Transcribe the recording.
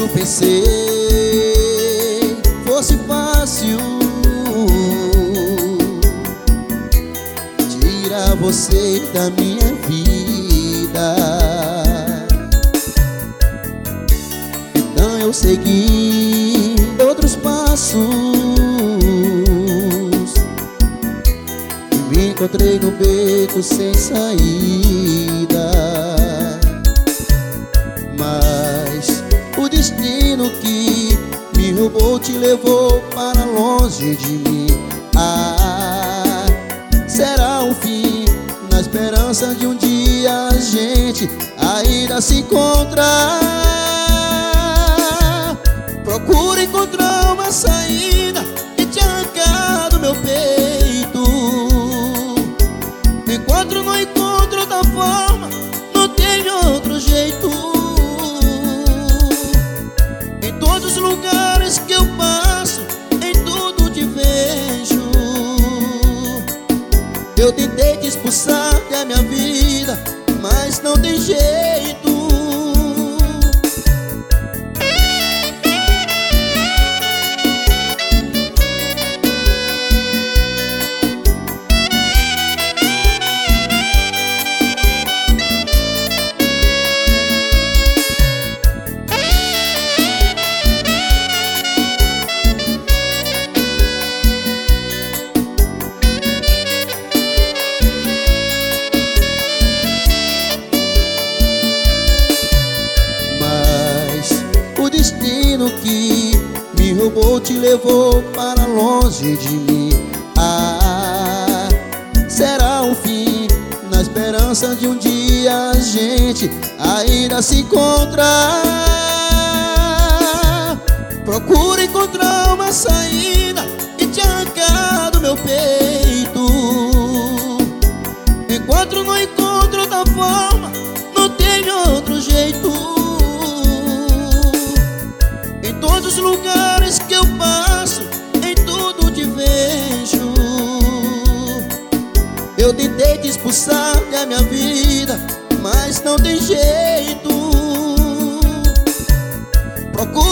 Juro, pensei fosse fácil tirar você da minha vida. Então eu segui outros passos e me encontrei no beco sem saída. Mas o destino que me roubou te levou para longe de mim. Ah, será o fim, na esperança de um dia a gente ainda se encontrar. Procuro encontrar uma saída e te arrancar do meu peito. Encontro, não encontro outra forma, não tem outro jeito. Em todos os lugares que eu passo, em tudo te vejo. Eu tentei te expulsar da minha vida, mas não tem jeito. O destino que me roubou te levou para longe de mim. Ah, será o fim, na esperança de um dia a gente ainda se encontrar. Procuro encontrar uma saída e te arrancar do meu peito. Encontro, não encontro outra forma, não tem outro jeito. Em todos os lugares que eu passo, em tudo te vejo. Eu tentei te expulsar da minha vida, mas não tem jeito. Procuro